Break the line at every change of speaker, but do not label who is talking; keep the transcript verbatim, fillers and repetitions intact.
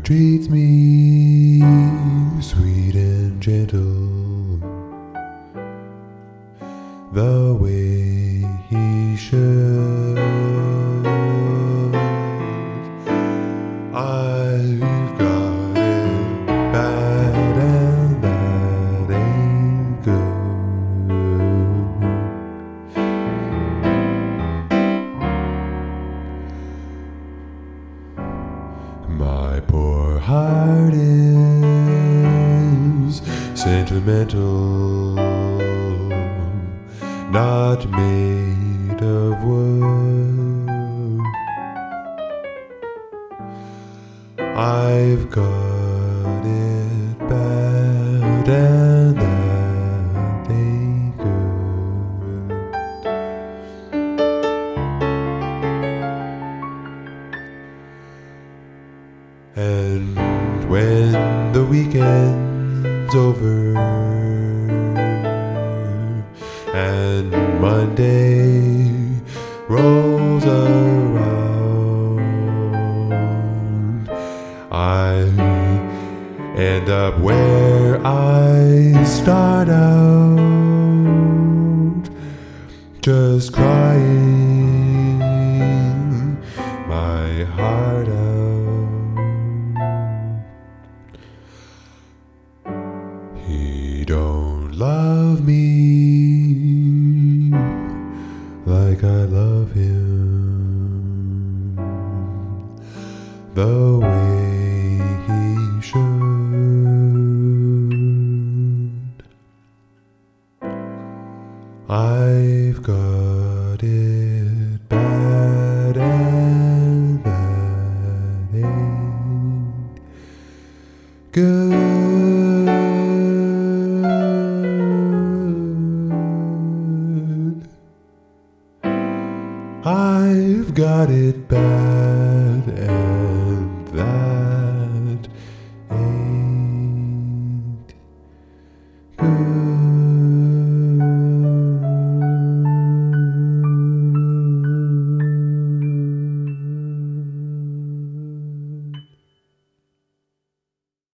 treats me sweet and gentle, the way he should. I've got it bad and that ain't good. My poor heart is sentimental, not made of wood. I've got it bad and that ain't good. And when the weekend's over and Monday rolls around, I end up where I start out, just crying my heart out. He don't love me like I love him, the way he should. I've got it bad and that ain't good. I've got it bad and that ain't good.